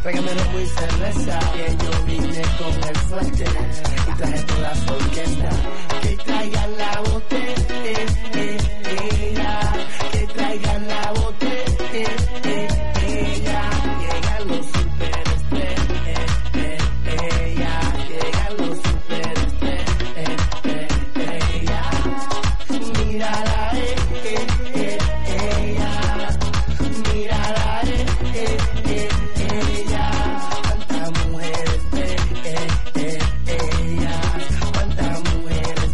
Pégamelo muy cerveza, que yo vine con el fuerte y traje toda la orquesta. Que traigan la botella, que traigan la botella. Llegan los superestrellas, llegan los superestrellas. Mírala, mírala, cuántas mujeres cuántas mujeres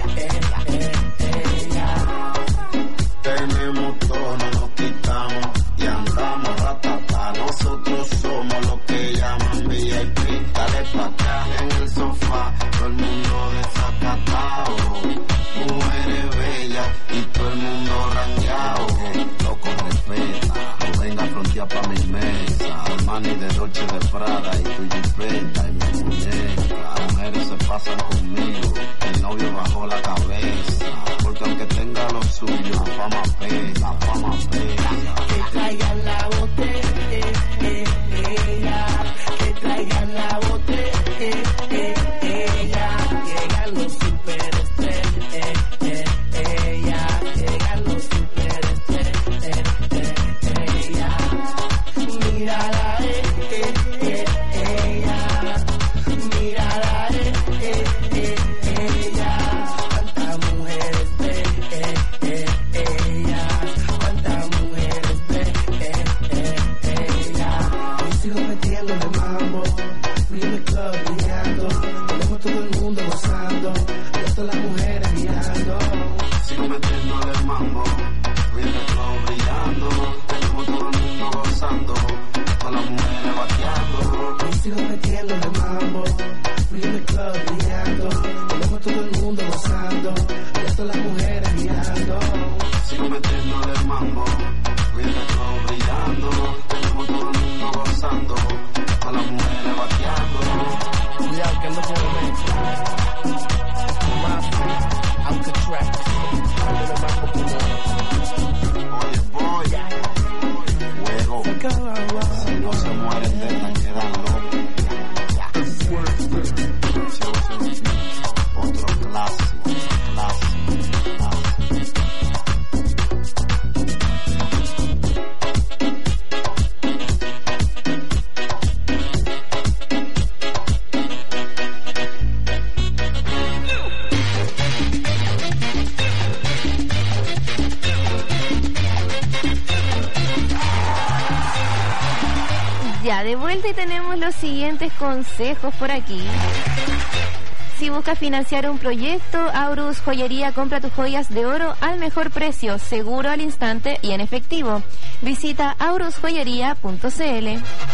tenemos todo, no nos quitamos y andamos ratata. Nosotros somos los que llaman VIP. Dale pa' acá en el sofá, todo el mundo desacatado. Mujeres bellas y todo el mundo rangueado. Loco respeta, no venga a frontear pa' mi mesa. Armani de Dolce de Prada y tu jipeta y mi muñeca. Mujeres se pasan conmigo, el novio bajó la cabeza. Porque aunque tenga lo suyo, la fama pega, fama pega. Que traigan la botella, que traigan la botella. Llegan los superestrellas, llegan los superestrellas. Mírala, mírala, cuántas mujeres cuántas mujeres y sigo metiéndole mambo, fui en el club brillando, tenemos todo el mundo gozando, y todas las mujeres mirando. Sigo metiéndole el mambo, fui en el club brillando, tenemos todo el mundo gozando, todas las mujeres bateando. Y sigo metiéndole mambo, fui en el club brillando, tenemos todo el mundo gozando, y todas las mujeres mirando. Sigo metiéndole el mambo, fui en el club brillando, tenemos todo el mundo gozando, todas las mujeres bateando. Cuidado que ando con el Mafia, Alcatraz, dándole mambo como Oye, boy, fuego, si no se mueren de esta quedan locos. Otro clásico, clásico. Ya, de vuelta y tenemos los siguientes consejos por aquí. Si buscas financiar un proyecto, Aurus Joyería compra tus joyas de oro al mejor precio, seguro al instante y en efectivo. Visita aurusjoyería.cl.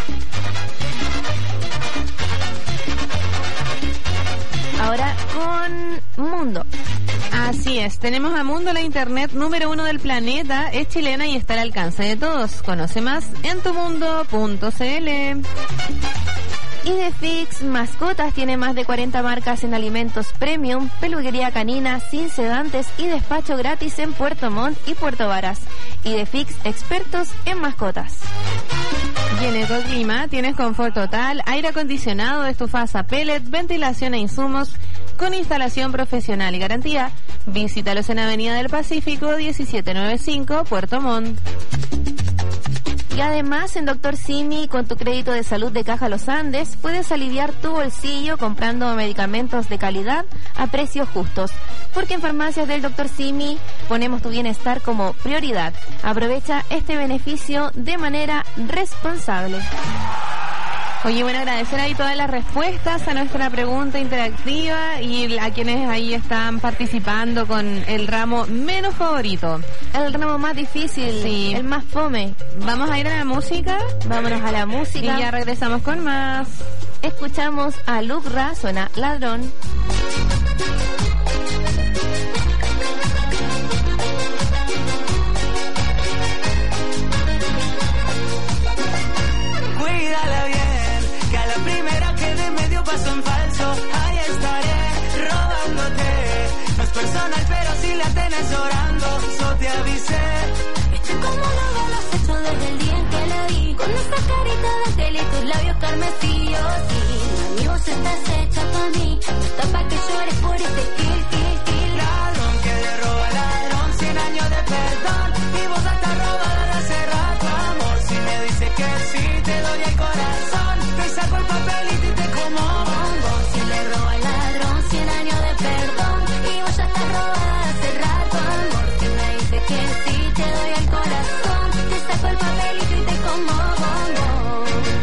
Ahora con Mundo. Así es, tenemos a Mundo, la internet número 1 del planeta, es chilena y está al alcance de todos. Conoce más en tumundo.cl. Idefix Mascotas tiene más de 40 marcas en alimentos premium, peluquería canina sin sedantes y despacho gratis en Puerto Montt y Puerto Varas. Idefix, expertos en mascotas. Y en Ecoclima tienes confort total, aire acondicionado, estufas a pellet, ventilación e insumos con instalación profesional y garantía. Visítalos en Avenida del Pacífico 1795, Puerto Montt. Y además en Dr. Simi, con tu crédito de salud de Caja Los Andes, puedes aliviar tu bolsillo comprando medicamentos de calidad a precios justos. Porque en Farmacias del Dr. Simi ponemos tu bienestar como prioridad. Aprovecha este beneficio de manera responsable. Oye, bueno, agradecer ahí todas las respuestas a nuestra pregunta interactiva y a quienes ahí están participando con el ramo menos favorito. El ramo más difícil, sí. El más fome. Vamos a ir a la música. Vámonos a la música. Y ya regresamos con más. Escuchamos a Lucra, suena Ladrón. Cuídala bien, que a la primera que de medio paso en falso, ahí estaré robándote. No es personal, pero si la tenés orando, yo te avisé. Estoy como loca, lo has hecho desde el día en que la vi. Con esa carita de tele y tus labios pa' mí, no está pa' que llores por este kill. Ladrón que le roba al ladrón, 100 años de perdón. Y vos estás robada de hace rato, amor. Si me dices que sí, te doy el corazón. Te saco el papelito y te como bombón. Si le roba al ladrón, 100 años de perdón. Y vos ya estás robada de hace rato, amor. Si me dices que sí, te doy el corazón. Te saco el papelito y te como bombón.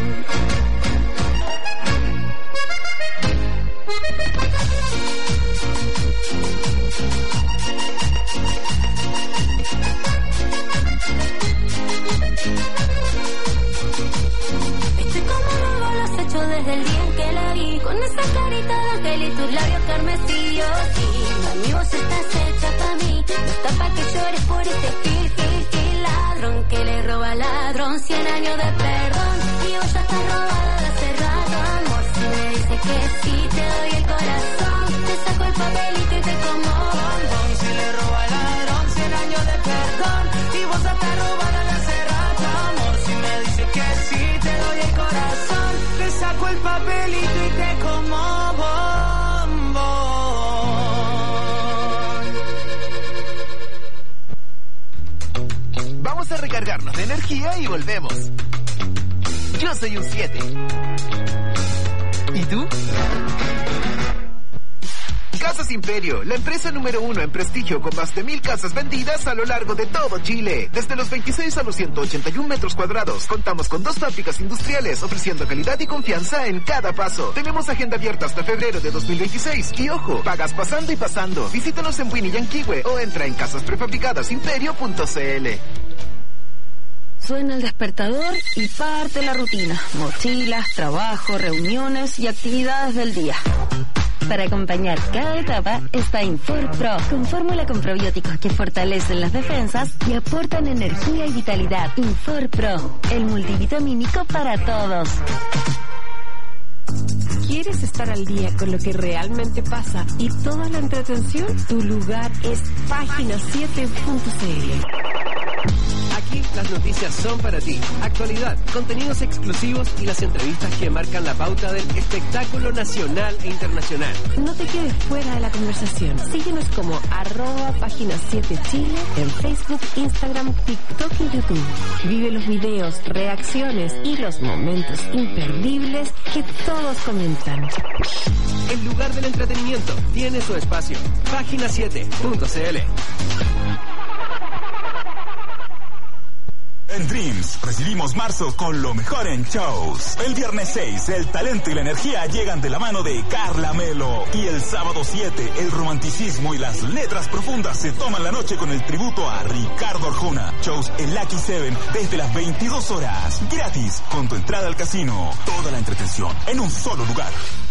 Estoy como luego lo has hecho desde el día en que la vi. Con esa carita de aquel y tus labios carmesíos. Sí, mami, vos estás hecha pa' mí. No está pa' que llores por este kill. Ladrón que le roba al ladrón, 100 años de perdón. Y vos ya estás robada de hace rato, amor. Si me dices que sí, te doy el corazón. Te saco el papelito y te como bombón. Si le roba al ladrón, 100 años de perdón. Y vos estás robada de hace rato, amor. Si me dices que sí, te doy el corazón. Te saco el papelito y te como bombón. Vamos a recargarnos de energía y volvemos. Yo soy un 7. ¿Y tú? Casas Imperio, la empresa número 1 en prestigio con más de 1000 casas vendidas a lo largo de todo Chile. Desde los 26 a los 181 metros cuadrados, contamos con 2 fábricas industriales ofreciendo calidad y confianza en cada paso. Tenemos agenda abierta hasta febrero de 2026 y ojo, pagas pasando y pasando. Visítanos en Winnie Yanquihue o entra en casasprefabricadosimperio.cl. Suena el despertador y parte la rutina. Mochilas, trabajo, reuniones y actividades del día. Para acompañar cada etapa está Infor Pro, con fórmula con probióticos que fortalecen las defensas y aportan energía y vitalidad. Infor Pro, el multivitamínico para todos. ¿Quieres estar al día con lo que realmente pasa y toda la entretención? Tu lugar es Página7.cl. Aquí las noticias son para ti. Actualidad, contenidos exclusivos y las entrevistas que marcan la pauta del espectáculo nacional e internacional. No te quedes fuera de la conversación. Síguenos como @Página7Chile en Facebook, Instagram, TikTok y YouTube. Vive los videos, reacciones y los momentos imperdibles que todos comentan. El lugar del entretenimiento tiene su espacio. Página7.cl. En Dreams recibimos marzo con lo mejor en shows. El viernes 6, el talento y la energía llegan de la mano de Carla Melo. Y el sábado 7, el romanticismo y las letras profundas se toman la noche con el tributo a Ricardo Arjona. Shows en Lucky 7 desde las 22 horas. Gratis, con tu entrada al casino. Toda la entretención en un solo lugar.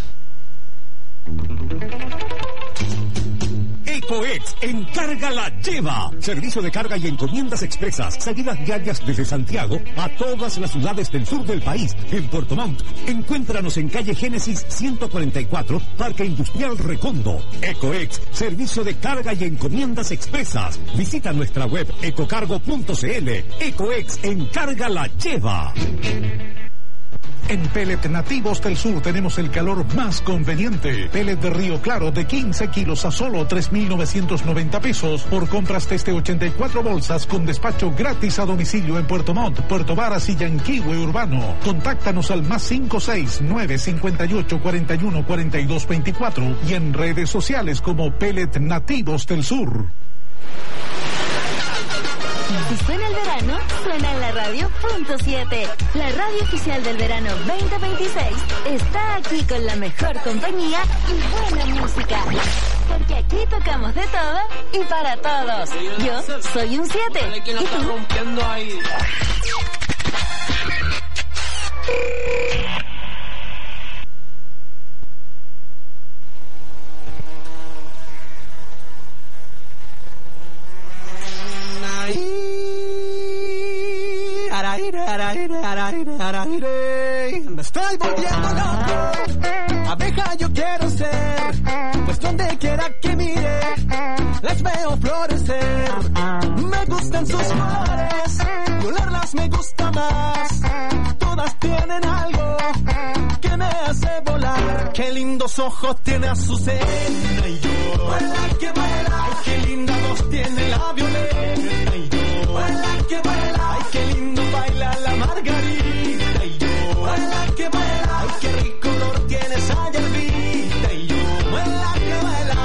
EcoEx Encarga la Lleva. Servicio de carga y encomiendas expresas. Salidas diarias desde Santiago a todas las ciudades del sur del país. En Puerto Montt, encuéntranos en calle Génesis 144, Parque Industrial Recondo. EcoEx, servicio de carga y encomiendas expresas. Visita nuestra web ecocargo.cl. EcoEx Encarga la Lleva. En Pellet Nativos del Sur tenemos el calor más conveniente. Pellet de Río Claro de 15 kilos a solo 3,990 pesos por compras desde 84 bolsas con despacho gratis a domicilio en Puerto Montt, Puerto Varas y Yanquihue Urbano. Contáctanos al +569 58 41 42 24 y en redes sociales como Pellet Nativos del Sur. Si suena el verano, suena en la radio.7. La radio oficial del verano 2026 está aquí con la mejor compañía y buena música. Porque aquí tocamos de todo y para todos. Yo soy un 7. ¿Y tú? Me estoy volviendo loco, abeja yo quiero ser, pues donde quiera que mire, las veo florecer. Me gustan sus flores, y olerlas me gusta más, todas tienen algo que me hace volar. Qué lindos ojos tiene Azucena y yo. Vuela que vuela. Ay, qué linda voz tiene la Violeta y yo. Vuela que vuela. Ay, qué lindo baila la Margarita y yo. Vuela que vuela. Ay, qué rico olor tiene esa hierbita y yo. Vuela que vuela.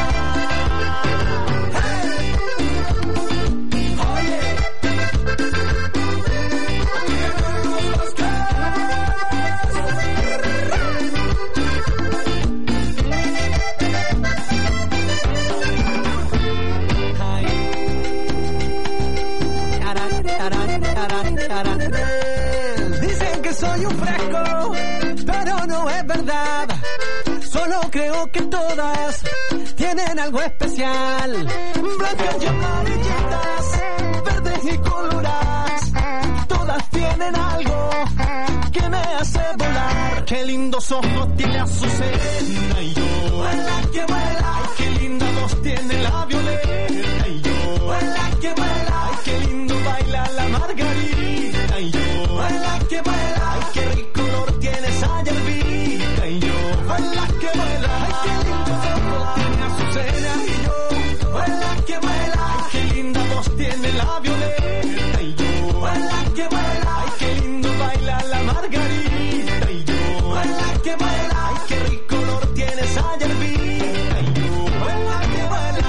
Dicen que soy un fresco, pero no es verdad. Solo creo que todas tienen algo especial. Blancas y amarillitas, verdes y coloradas, todas tienen algo que me hace volar. Qué lindos ojos tiene Azucena y yo. Vuela que vuela. Ay, qué linda voz tiene la Violeta y yo. Vuela que vuela. Ay, qué lindo baila la Margarita y yo. Vuela que vuela. Ay, qué rico olor tiene esa hierbita y yo. Vuela que vuela. Ay, qué lindo ojos tiene Azucena y yo. Vuela que vuela. Ay, qué linda voz tiene la Violeta y yo. Vuela que vuela. Ay, qué lindo baila la Margarita y yo. Vuela que vuela. Ay, qué rico olor tiene esa hierbita y yo. Vuela que vuela.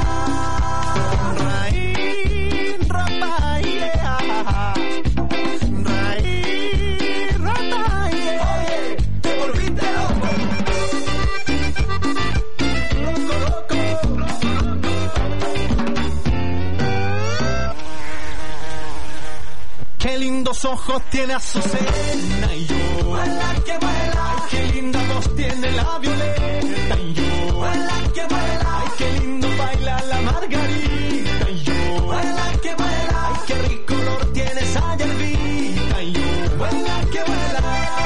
Raíz, rapa, yeah. Raíz, rapa, yeah. Oye, te volviste loco. Loco, loco. Qué lindos ojos tiene Azucena y yo. Vuela que vuela. Ay, qué linda voz tiene la Violeta y yo. Vuela que vuela. Ay, qué lindo baila la Margarita y yo. Vuela que vuela. Ay, qué rico olor tiene esa hierbita y yo. Vuela que vuela.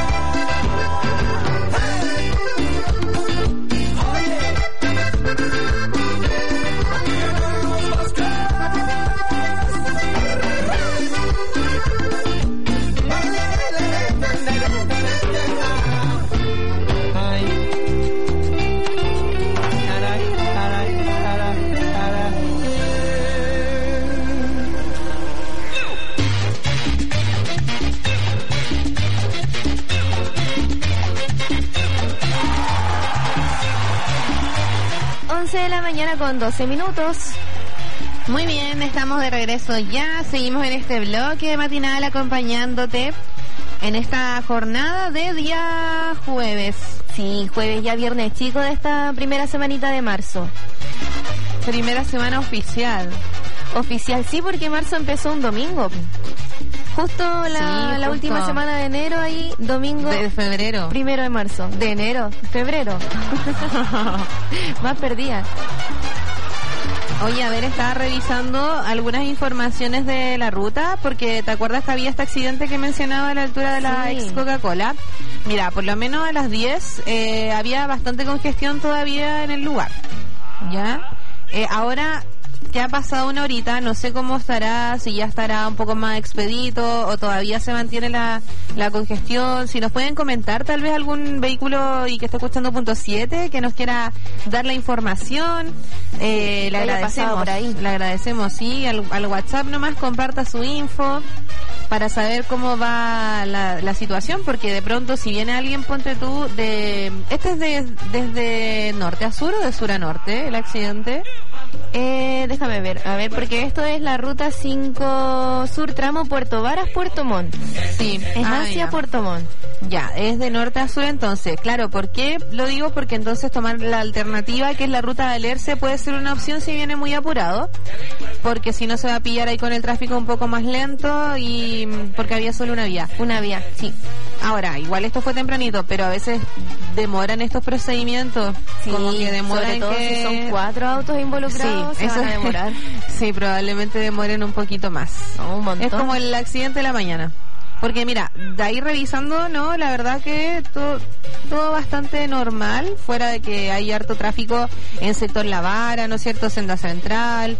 De la mañana con 12 minutos. Muy bien, estamos de regreso ya. Seguimos en este bloque matinal acompañándote en esta jornada de día jueves. Sí, jueves, ya viernes chico de esta primera semanita de marzo. Primera semana oficial. Oficial, sí, porque marzo empezó un domingo. Justo la última semana de enero, ahí, domingo. De febrero. 1 de marzo. De enero, febrero. Más perdida. Oye, a ver, estaba revisando algunas informaciones de la ruta, porque ¿te acuerdas que había este accidente que mencionaba a la altura de la ex Coca-Cola? Mira, por lo menos a las 10 había bastante congestión todavía en el lugar. ¿Ya? Ahora ya ha pasado una horita, no sé cómo estará, si ya estará un poco más expedito o todavía se mantiene la congestión. Si nos pueden comentar tal vez algún vehículo y que esté escuchando punto 7 que nos quiera dar la información, le agradecemos por ahí. Le agradecemos, sí, al WhatsApp nomás comparta su info para saber cómo va la situación, porque de pronto si viene alguien, ponte tú, ¿este es desde norte a sur o de sur a norte el accidente? Déjame ver, a ver, porque esto es la ruta 5 Sur, tramo Puerto Varas, Puerto Montt. Sí, es hacia Puerto Montt. Ya, es de norte a sur entonces. Claro, ¿por qué lo digo? Porque entonces tomar la alternativa, que es la ruta de Alerce, puede ser una opción si viene muy apurado, porque si no se va a pillar ahí con el tráfico un poco más lento, y porque había solo una vía. Una vía, sí. Ahora, igual esto fue tempranito, pero a veces demoran estos procedimientos, sí, como que demoran, sobre todo si son 4 autos involucrados, sí, se van a demorar. Sí, probablemente demoren un poquito más. Un montón. Es como el accidente de la mañana. Porque mira, de ahí revisando, no, la verdad que todo bastante normal, fuera de que hay harto tráfico en sector La Vara, ¿no es cierto?, Senda Central,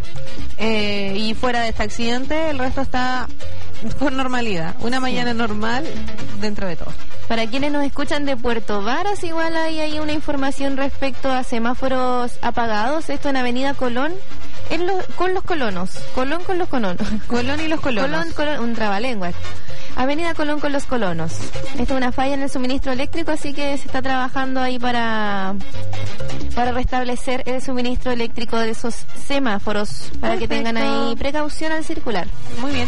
y fuera de este accidente, el resto está con normalidad. Una mañana normal dentro de todo. Para quienes nos escuchan de Puerto Varas, igual hay una información respecto a semáforos apagados. Esto en Avenida Colón, con los colonos. Colón con los colonos. Colón y los colonos. Colón, un trabalenguas. Avenida Colón con los colonos. Esta es una falla en el suministro eléctrico, así que se está trabajando ahí para restablecer el suministro eléctrico de esos semáforos, para que tengan ahí precaución al circular. Muy bien.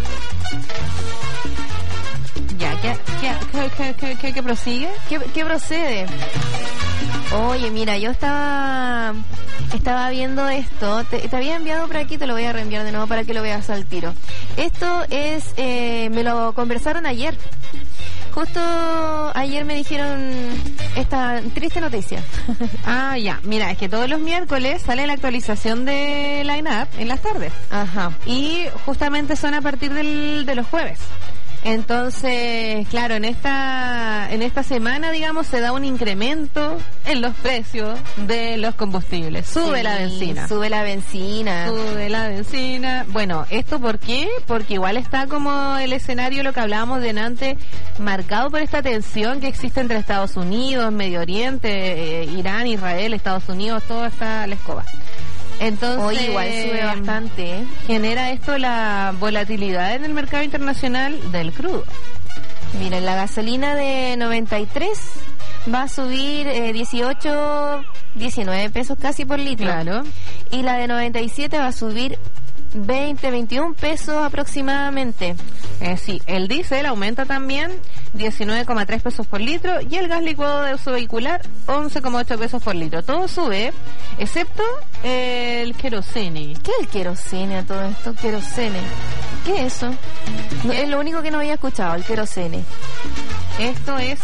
Ya, ¿qué prosigue? ¿Qué procede? Oye, mira, yo estaba viendo esto, te había enviado por aquí, te lo voy a reenviar de nuevo para que lo veas al tiro. Esto es, me lo conversaron ayer. Justo ayer me dijeron esta triste noticia. Ah, ya. Mira, es que todos los miércoles sale la actualización de Line Up en las tardes. Ajá. Y justamente son a partir de los jueves. Entonces, claro, en esta semana, digamos, se da un incremento en los precios de los combustibles. Sube la benzina. Sube la benzina. Bueno, ¿esto por qué? Porque igual está como el escenario, lo que hablábamos delante, marcado por esta tensión que existe entre Estados Unidos, Medio Oriente, Irán, Israel, Estados Unidos, todo está a la escoba. Entonces, hoy igual sube bastante, ¿eh? Genera esto la volatilidad en el mercado internacional del crudo. Miren, la gasolina de 93 va a subir 19 pesos casi por litro. Claro. Y la de 97 va a subir 21 pesos aproximadamente. Sí, el diésel aumenta también 19,3 pesos por litro y el gas licuado de uso vehicular 11,8 pesos por litro. Todo sube, excepto el querosene. ¿Qué es el querosene a todo esto? Querosene. ¿Qué es eso? No, es lo único que no había escuchado, el querosene. Esto es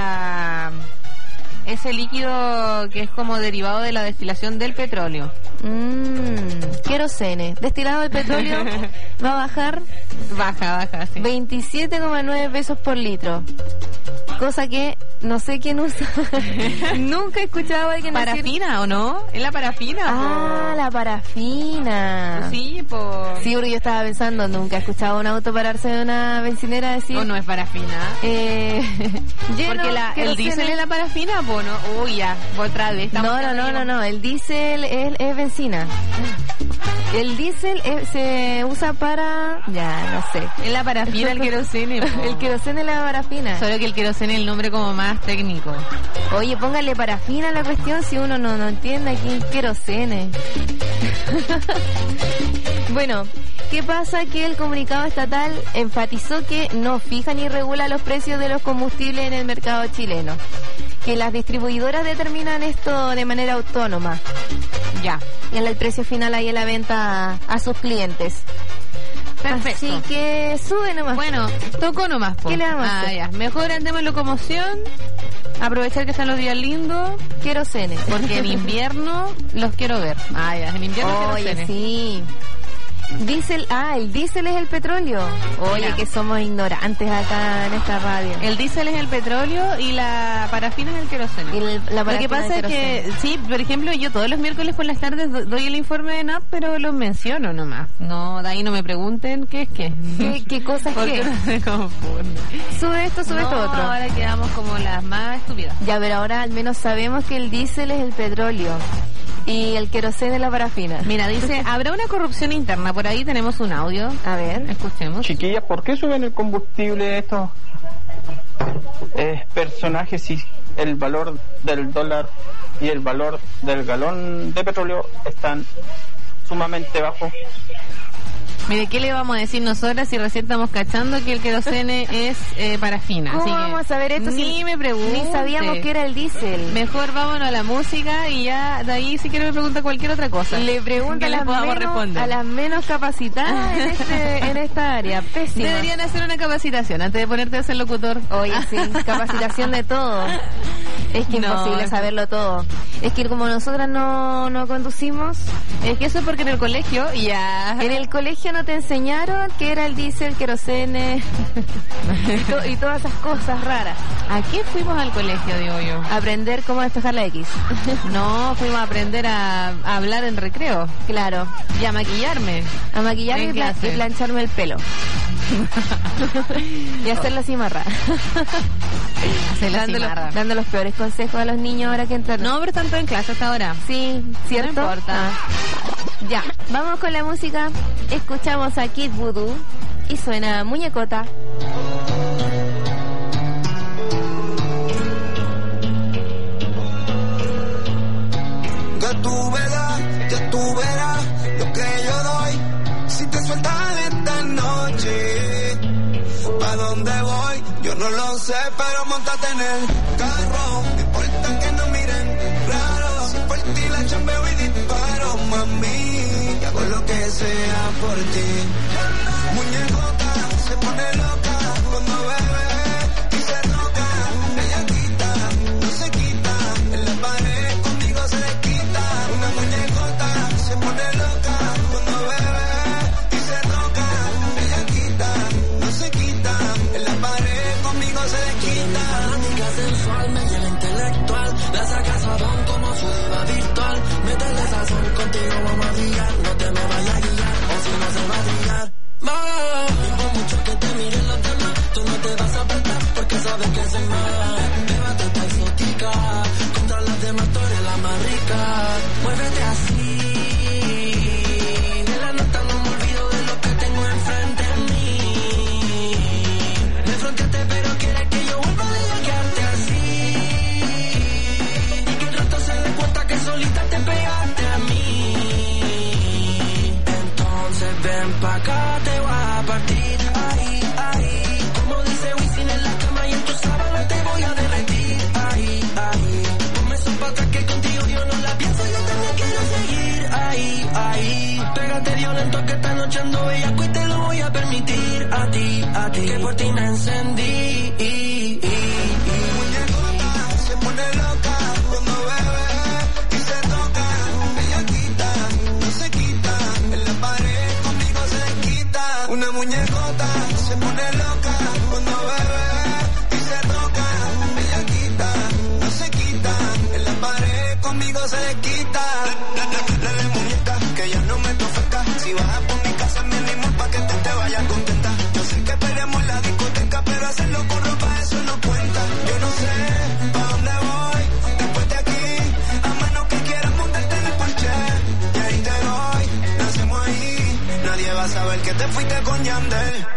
ese líquido que es como derivado de la destilación del petróleo. Querosene, destilado del petróleo, va a bajar. Baja, sí. 27,9 pesos por litro. Cosa que no sé quién usa. Nunca he escuchado a alguien decir... ¿Parafina o no? ¿Es la parafina? La parafina. Sí, Sí, porque yo estaba pensando, nunca he escuchado a un auto pararse de una bencinera decir... ¿O no es parafina? Porque el diésel es la parafina, ¿no? Uy, ya, otra vez. No, el diésel es benzina. El diésel se usa para... Ya, no sé. Es la parafina, el querosene. El querosene es la parafina. Solo que el querosene es el nombre como más técnico. Oye, póngale parafina a la cuestión si uno no entiende aquí querosene. Bueno, ¿qué pasa? Que el comunicado estatal enfatizó que no fija ni regula los precios de los combustibles en el mercado chileno. Que las distribuidoras determinan esto de manera autónoma. Ya. Y en el precio final ahí en la venta a sus clientes. Perfecto. Así que sube nomás. Bueno, tocó nomás. ¿Qué le vamos a hacer? Ya. Mejor andemos en locomoción. Aprovechar que están los días lindos. Querosene. Porque en invierno los quiero ver. Ya. En invierno querosene. Sí. Diésel, el diésel es el petróleo. Oye, mira, que somos ignorantes acá en esta radio. El diésel es el petróleo y la parafina es el queroseno. Lo que pasa es que, sí, por ejemplo, yo todos los miércoles por las tardes doy el informe de NAP, pero lo menciono nomás. No, de ahí no me pregunten qué es qué. ¿Qué cosas qué? No se confunde. Sube esto otro. Ahora quedamos como las más estúpidas. Ya, pero ahora al menos sabemos que el diésel es el petróleo. Y el queroseno es la parafina. Mira, dice, ¿habrá una corrupción interna? Por ahí tenemos un audio. A ver, escuchemos. Chiquillas, ¿por qué suben el combustible estos personajes si el valor del dólar y el valor del galón de petróleo están sumamente bajos? Mire, ¿qué le vamos a decir nosotras si recién estamos cachando que el querosene es parafina? ¿Cómo así vamos a saber esto? Ni me pregunte. Ni sabíamos que era el diésel. Mejor vámonos a la música y ya de ahí si quiere me pregunta cualquier otra cosa. Le pregunta a las menos capacitadas en esta área. Pésima. Deberían hacer una capacitación antes de ponerte a ser locutor. Oye, sí, capacitación de todo. Es que imposible saberlo todo. Es que como nosotras no conducimos... Es que eso es porque en el colegio ya... En el colegio no te enseñaron que era el diésel, querosene y todas esas cosas raras. ¿A qué fuimos al colegio, digo yo? A aprender cómo despejar la X. No, fuimos a aprender a hablar en recreo. Claro. Y a maquillarme. A maquillarme y plancharme el pelo. Y hacerlo cimarra. Dando los peores consejos a los niños ahora que entran. No, pero están todos en clase hasta ahora. Sí, ¿cierto? No importa. Ya, vamos con la música. Escuchamos a Kid Voodoo y suena Muñecota. Que tú verás lo que yo doy. Si te sueltas esta noche, ¿pa' dónde voy? Yo no lo sé, pero montate en el carro. No importa que no miren raro. Si por ti la chambeo y disparo, mami, y hago lo que sea por ti. Muñecota se pone loca cuando bebe y se toca. Ella quita, no se quita. En la pared conmigo se desquita. Una muñecota se pone loca cuando bebe y se toca. Ella quita, no se quita. En la pared conmigo se desquita. Fanática sensual, me llena intelectual. La sacas a don como su diva virtual. Métele sazón, contigo vamos a brillar. No te me vayas a guiar, o si no se va a brillar. Por mucho que te miren los demás, tú no te vas a apartar porque sabes que soy más. Llévate esta exótica, contra las demás tú eres la más rica. Muévete así, de la nota no me olvido de lo que tengo enfrente de mí. Me fronteaste pero quieres que yo vuelva a quedarte así. Y que el rato se dé cuenta que solita te pegaste a mí. Entonces ven pa' acá, te voy a partir ahí, ahí. Como dice Wisin en la cama y en tu sábana te voy a derretir ahí, ahí. Ponme eso pa' atrás que contigo yo no la pienso, yo también quiero seguir ahí, ahí. Pégate violento que esta noche ando bellaco y te lo voy a permitir a ti, que por ti me encendí. Muñecota se pone loca cuando bebe y se toca. Ella quita, no se quita. En la pared conmigo se desquita. Una muñecota se pone loca cuando bebe y se toca. Ella quita, no se quita. En la pared conmigo se desquita. Dale muñeca, que ya no me toca. Si vas por mi casa me animo pa' que te vayas contenta. Yo sé que peleamos en la discoteca, pero hacerlo con ropa eso no cuenta. Yo no sé pa' dónde voy después de aquí, a menos que quieras montarte en el porche. Y ahí te doy, nacemos ahí. Nadie va a saber que te fuiste con Yandel.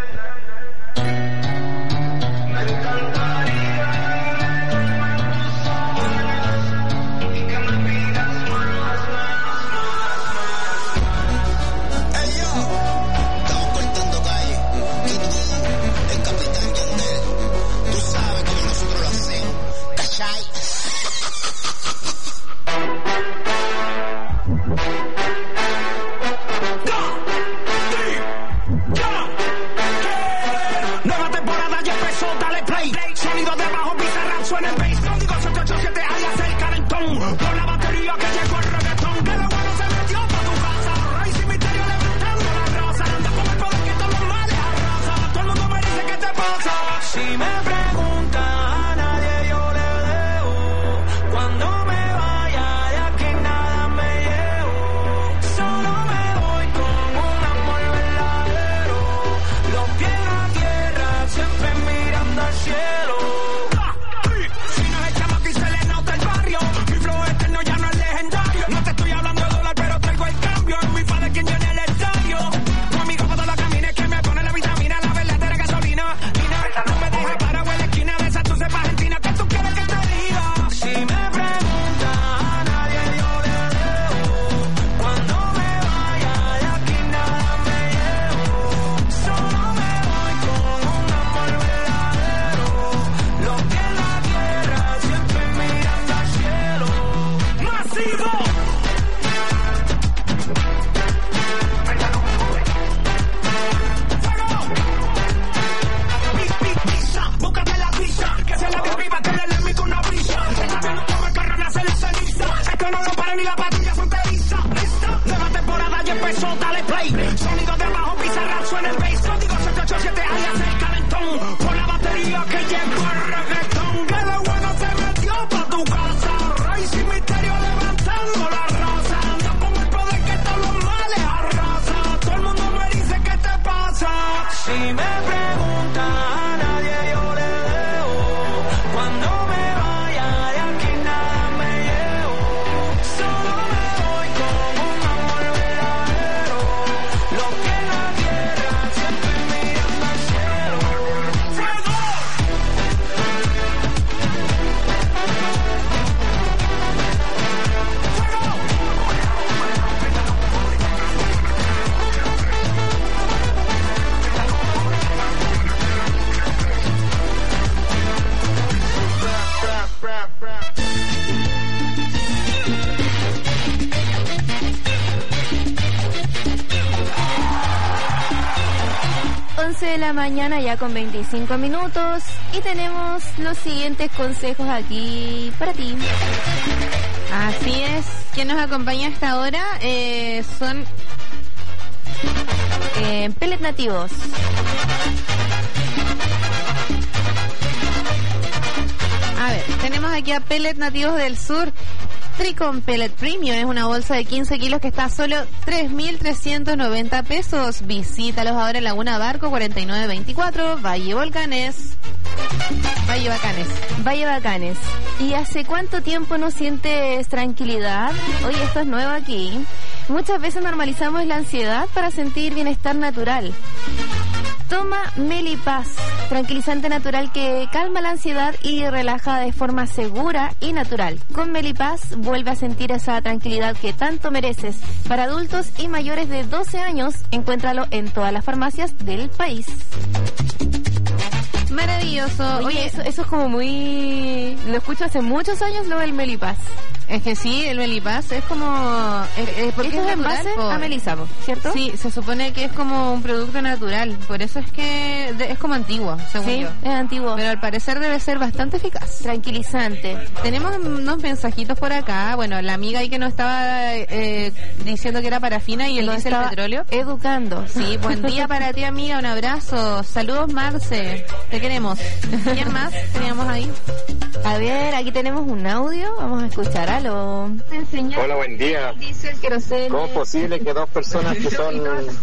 de la mañana ya con 25 minutos y tenemos los siguientes consejos aquí para ti. Así es, quien nos acompaña a esta hora son Pellet Nativos. A ver, tenemos aquí a Pellet Nativos del Sur. Tricon Pellet Premium es una bolsa de 15 kilos que está a solo 3.390 pesos. Visítalos ahora en Laguna Barco 4924, Valle Volcanes. Valle Bacanes. ¿Y hace cuánto tiempo no sientes tranquilidad? Oye, esto es nuevo aquí. Muchas veces normalizamos la ansiedad para sentir bienestar natural. Toma Melipaz, tranquilizante natural que calma la ansiedad y relaja de forma segura y natural. Con Melipaz vuelve a sentir esa tranquilidad que tanto mereces. Para adultos y mayores de 12 años, encuéntralo en todas las farmacias del país. Maravilloso. Oye, eso es como muy... Lo escucho hace muchos años, lo del Melipaz. Es que sí, el Melipaz es como... porque esto es en base a Melizamo, ¿cierto? Sí, se supone que es como un producto natural. Por eso es que es como antiguo, según yo. Es antiguo. Pero al parecer debe ser bastante eficaz. Tranquilizante. Tenemos unos mensajitos por acá. Bueno, la amiga ahí que nos estaba diciendo que era parafina y el diésel petróleo. Educando. Sí, buen día para ti, amiga. Un abrazo. Saludos, Marce. Te queremos. ¿Quién más teníamos ahí? A ver, aquí tenemos un audio. Vamos a escuchar. Aló. Hola, buen día. ¿Cómo es posible que dos personas que son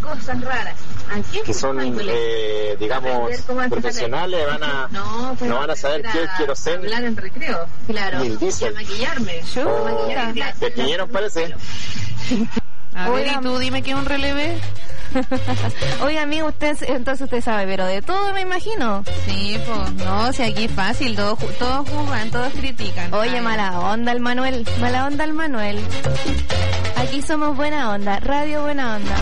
digamos digamos no van a saber qué es queroseno? Hablar en recreo. Claro. Ni el diésel. Maquillarme. ¿Te quiñeron, parece? A ver, y tú dime que es un relevé. Oye, amigo, entonces usted sabe, pero de todo me imagino. Sí, pues, no, si aquí es fácil, todos juzgan, todos critican. Oye, mala onda el Manuel, Aquí somos buena onda, radio buena onda.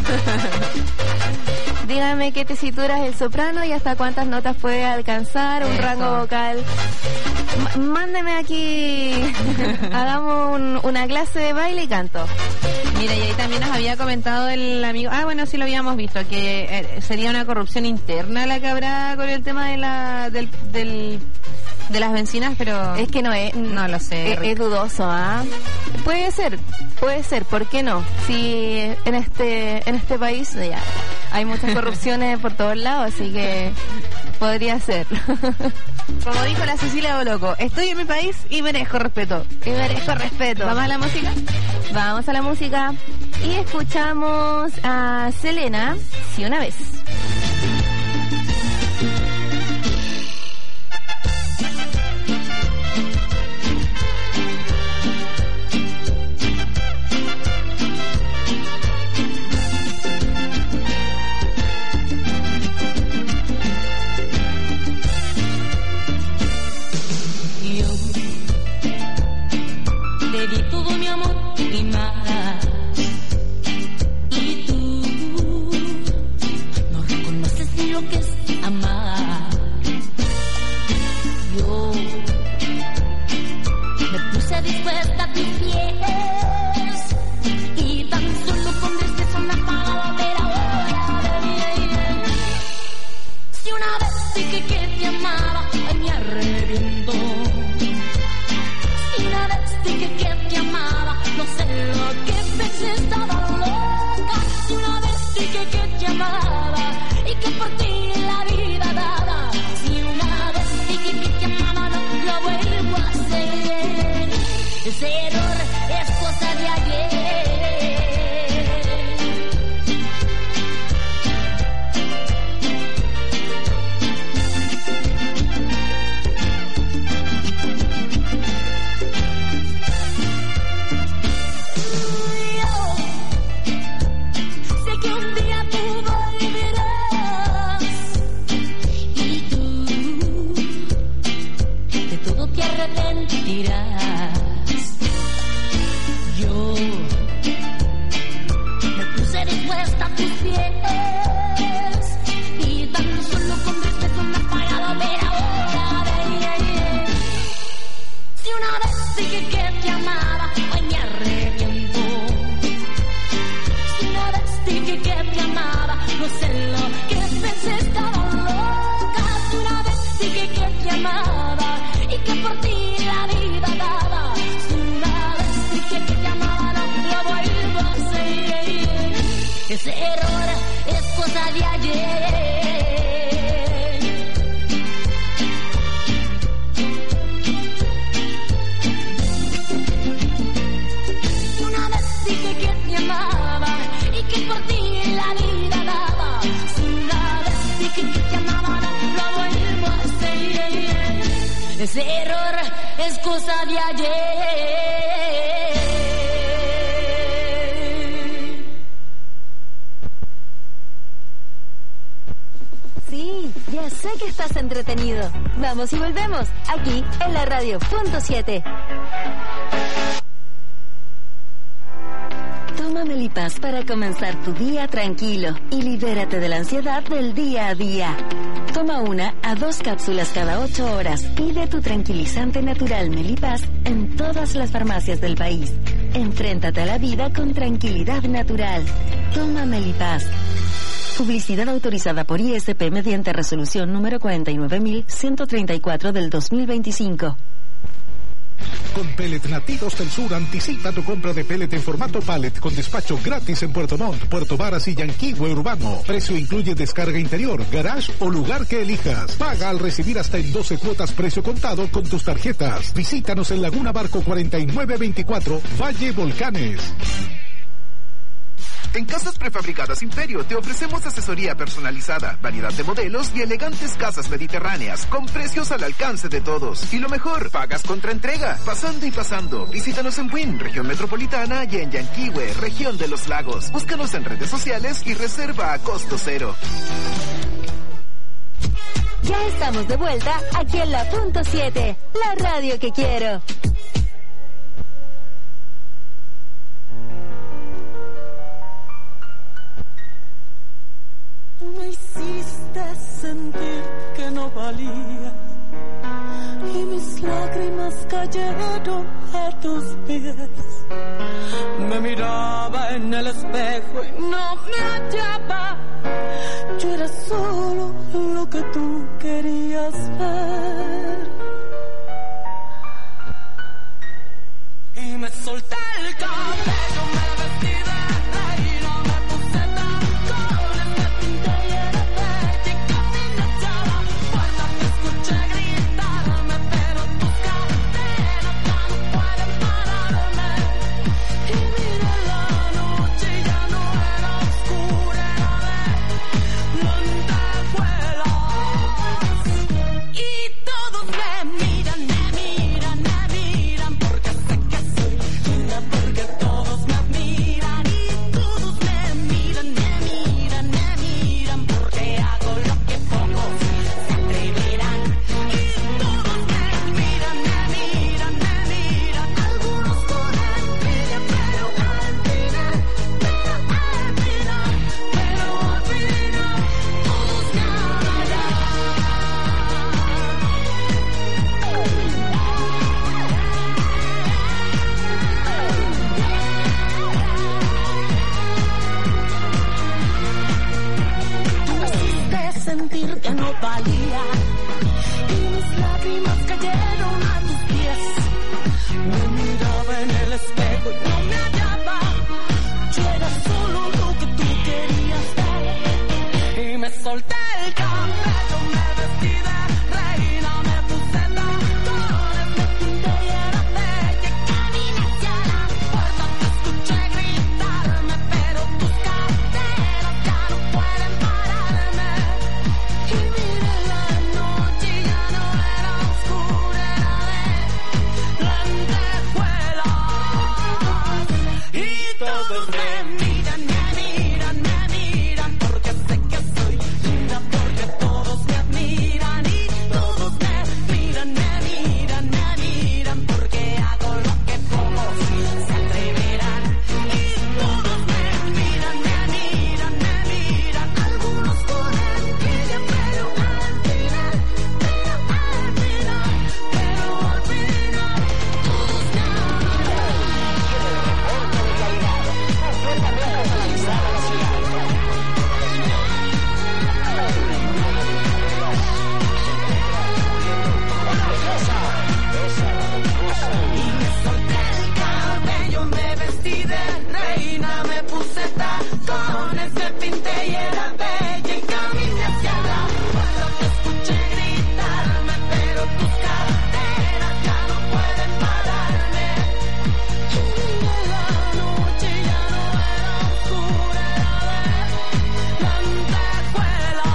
Dígame qué tesitura es el soprano y hasta cuántas notas puede alcanzar, un rango vocal. Mándeme aquí, hagamos una clase de baile y canto. Mira, y ahí también nos había comentado el amigo, bueno, sí lo habíamos visto, que sería una corrupción interna la que habrá con el tema de de las bencinas, pero es que no lo sé. Es dudoso, ¿ah? Puede ser, ¿por qué no? Si en este país ya hay muchas corrupciones por todos lados, así que podría ser. Como dijo la Cecilia Boloco, estoy en mi país y merezco respeto. ¿Vamos a la música? Vamos a la música y escuchamos a Selena, Si una vez. Te di todo mi amor y más. Y tú no reconoces ni lo que es amar. Yo me puse dispuesta a tus pies y tan solo con destreza una palabra, pero ahora si una vez dije que te amaba, ay, me arrepiento. Si una vez dije que te amaba, no sé lo que pensé, estaba loca. Si una vez dije que te amaba y que por ti la vida daba. Si una vez dije que te amaba, no lo vuelvo a hacer. Ese error es cosa de ayer. Yo me puse dispuesta a tus pies y tan solo con respeto una palabra, pero ahora si una vez dije que te amaba, hoy me arrepiento. Si una vez dije que te amaba, no sé lo que pensé, estaba por ti la vida daba. Una vez dije que te amaba, no lo vuelvo a hacer. Ese error es cosa de ayer. Una vez dije que te amaba y que por ti la vida daba. Una vez dije que te amaba, no lo vuelvo a hacer. Ese error es cosa de ayer. Sí, ya sé que estás entretenido. Vamos y volvemos, aquí en la radio punto 7. Toma Melipaz para comenzar tu día tranquilo y libérate de la ansiedad del día a día. Toma 1 a 2 cápsulas cada 8 horas. Pide tu tranquilizante natural Melipaz en todas las farmacias del país. Enfréntate a la vida con tranquilidad natural. Toma Melipaz. Publicidad autorizada por ISP mediante resolución número 49.134 del 2025. Con Pellet Nativos del Sur, anticipa tu compra de pellet en formato pallet con despacho gratis en Puerto Montt, Puerto Varas y Yanquihue Urbano. Precio incluye descarga interior, garage o lugar que elijas. Paga al recibir hasta en 12 cuotas precio contado con tus tarjetas. Visítanos en Laguna Barco 4924, Valle Volcanes. En Casas Prefabricadas Imperio te ofrecemos asesoría personalizada, variedad de modelos y elegantes casas mediterráneas con precios al alcance de todos. Y lo mejor, pagas contra entrega, pasando y pasando. Visítanos en Buin, región metropolitana, y en Yanquihue, región de los lagos. Búscanos en redes sociales y reserva a costo cero. Ya estamos de vuelta aquí en la punto 7, la radio que quiero. Me hiciste sentir que no valía y mis lágrimas cayeron a tus pies. Me miraba en el espejo y no me hallaba. Yo era solo lo que tú querías ver. Y me solté el cabello, me vestí de reina, me puse tacones, me pinté y era bella y caminé hacia la puerta. Te escuché gritarme, pero tus cadenas ya no pueden pararme. Y miré la noche y ya no era oscura, era de lentejuelas. Y todos me miran, porque sé que soy linda, porque todos me miran. Y todos me miran, porque hago lo que pocos se atreverán. Y todos me miran, algunos con envidia, pero al final, todos me amarán. Me hiciste sentir que no valía y mis lágrimas cayeron a tus pies. Me miraba en el espejo y no me hallaba. Yo era solo lo que tú querías ver. Y me solté el cabello, me vestí de reina, me puse tacones, me pinté y era bella y caminé hacia la puerta. Te escuché gritarme, pero tus cadenas ya no pueden pararme. Y miré la noche y ya no era oscura, era de Y me solté el cabello, me vestí de reina, me puse tacones, me pinté y era bella y caminé hacia la puerta. Te escuché gritarme, pero tus caderas ya no pueden pararme. Y la noche ya no era oscura, era de lentejuelas.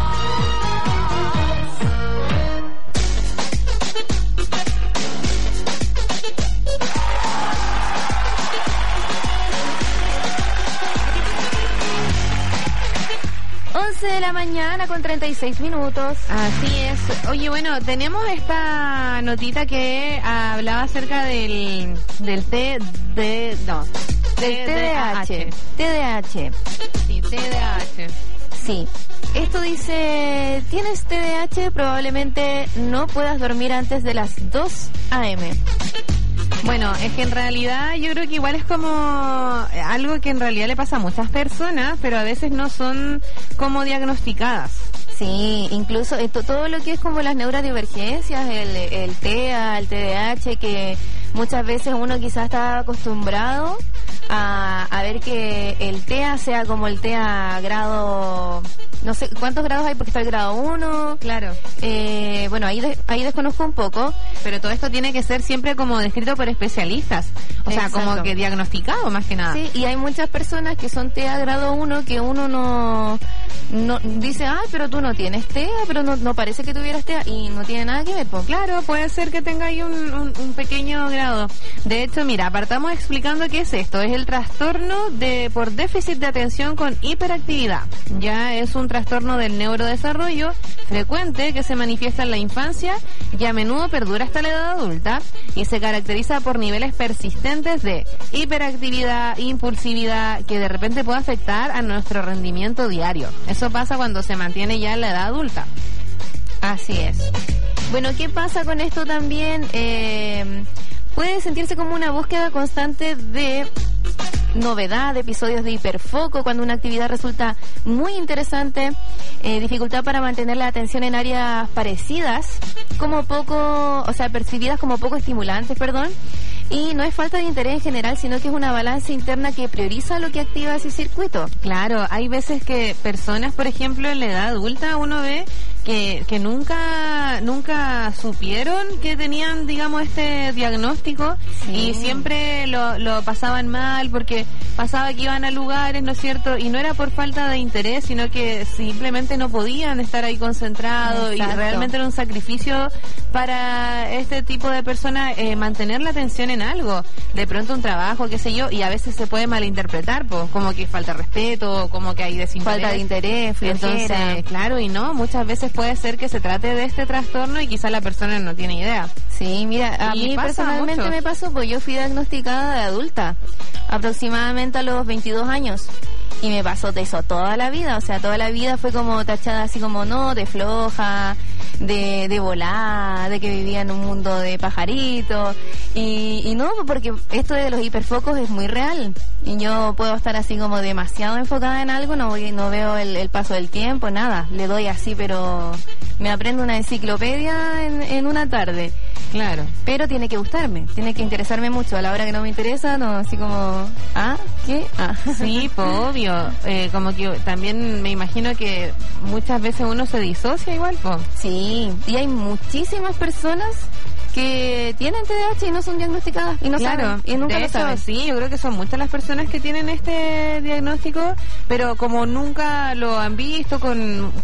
11 de la mañana con 36 minutos. Así es. Oye, bueno, tenemos esta notita que hablaba acerca del TDAH. TDAH. Sí, TDAH. Sí. Esto dice, ¿tienes TDAH? Probablemente no puedas dormir antes de las 2 a.m. Bueno, es que en realidad yo creo que igual es como algo que en realidad le pasa a muchas personas, pero a veces no son como diagnosticadas. Sí, incluso todo lo que es como las neurodivergencias, el TEA, el TDAH, que muchas veces uno quizás está acostumbrado a ver que el TEA sea como el TEA grado, no sé cuántos grados hay porque está el grado 1. Claro. Bueno, ahí desconozco un poco. Pero todo esto tiene que ser siempre como descrito por especialistas. O sea, Exacto. como que diagnosticado más que nada. Sí, y hay muchas personas que son TEA grado 1 que uno no dice, pero tú no tienes TEA, pero no parece que tuvieras TEA y no tiene nada que ver, pues. Claro, puede ser que tenga ahí un pequeño grado. De hecho, mira, partamos explicando qué es esto. Es el trastorno por déficit de atención con hiperactividad. Ya es un trastorno del neurodesarrollo frecuente que se manifiesta en la infancia y a menudo perdura hasta la edad adulta y se caracteriza por niveles persistentes de hiperactividad, impulsividad, que de repente puede afectar a nuestro rendimiento diario. Eso pasa cuando se mantiene ya en la edad adulta. Así es. Bueno, ¿qué pasa con esto también? Puede sentirse como una búsqueda constante de novedad, de episodios de hiperfoco, cuando una actividad resulta muy interesante, dificultad para mantener la atención en áreas parecidas, percibidas como poco estimulantes, y no es falta de interés en general, sino que es una balanza interna que prioriza lo que activa ese circuito. Claro, hay veces que personas, por ejemplo, en la edad adulta, uno ve que nunca supieron que tenían, digamos, este diagnóstico. Sí. Y siempre lo pasaban mal porque pasaba que iban a lugares, ¿no es cierto? Y no era por falta de interés, sino que simplemente no podían estar ahí concentrados. Exacto. Y realmente era un sacrificio para este tipo de personas mantener la atención en algo. De pronto un trabajo, qué sé yo, y a veces se puede malinterpretar, pues, como que falta respeto, como que hay desinterés. Falta de interés, flojera. Entonces, claro, y no, muchas veces puede ser que se trate de este trastorno y quizá la persona no tiene idea. Sí, mira, a mí personalmente me pasó, pues yo fui diagnosticada de adulta, aproximadamente a los 22 años. Y me pasó de eso toda la vida, o sea, toda la vida fue como tachada así como, no, de floja, de volada, de que vivía en un mundo de pajaritos. Y no, porque esto de los hiperfocos es muy real. Y yo puedo estar así como demasiado enfocada en algo, no veo el paso del tiempo, nada. Le doy así, pero me aprendo una enciclopedia en una tarde. Claro. Pero tiene que gustarme, tiene que interesarme mucho. A la hora que no me interesa, no, así como, ¿qué? Sí, pues obvio. Como que también me imagino que muchas veces uno se disocia igual, pues. Sí, y hay muchísimas personas que tienen TDAH y no son diagnosticadas y no saben, y nunca lo saben. Sí, yo creo que son muchas las personas que tienen este diagnóstico, pero como nunca lo han visto con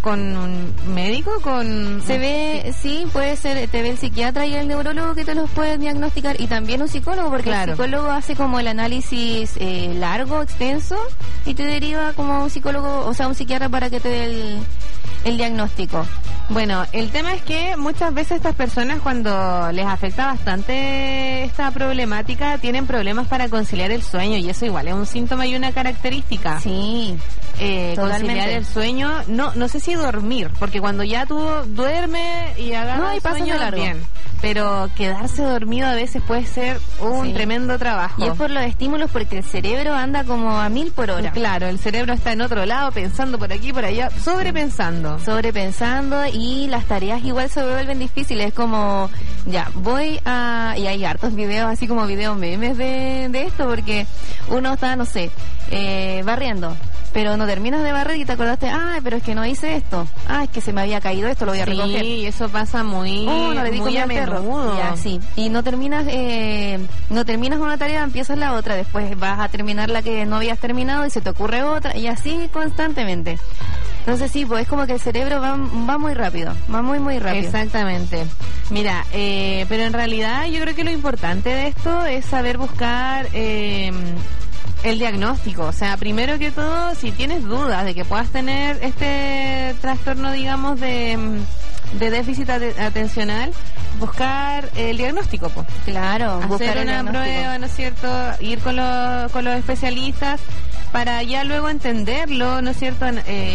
un médico, se ve, sí, puede ser, te ve el psiquiatra y el neurólogo que te los puede diagnosticar, y también un psicólogo, porque el psicólogo hace como el análisis largo, extenso, y te deriva como un psicólogo, o sea, un psiquiatra para que te dé el diagnóstico. Bueno, el tema es que muchas veces estas personas, cuando les afecta bastante esta problemática, tienen problemas para conciliar el sueño, y eso igual es un síntoma y una característica. Sí, conciliar el sueño, no sé si dormir, porque cuando ya tú duermes y agarras el sueño, bien, pero quedarse dormido a veces puede ser un tremendo trabajo. Y es por los estímulos, porque el cerebro anda como a 1000 por hora. Claro, el cerebro está en otro lado, pensando por aquí, por allá, sobrepensando, y las tareas igual se vuelven difíciles. Es como Ya, voy a... Y hay hartos videos, así como videos memes de esto, porque uno está, no sé, barriendo, pero no terminas de barrer y te acordaste, pero es que no hice esto, es que se me había caído esto, lo voy a recoger. Sí, eso pasa muy, no le di muy a menudo. Ya, sí. Y no terminas una tarea, empiezas la otra, después vas a terminar la que no habías terminado y se te ocurre otra, y así constantemente. Entonces sí, pues es como que el cerebro va muy rápido, va muy rápido. Exactamente. Mira, pero en realidad yo creo que lo importante de esto es saber buscar el diagnóstico. O sea, primero que todo, si tienes dudas de que puedas tener este trastorno, digamos, de déficit atencional, buscar el diagnóstico, pues. Claro, hacer una prueba, ¿no es cierto? Ir con los especialistas para ya luego entenderlo, ¿no es cierto?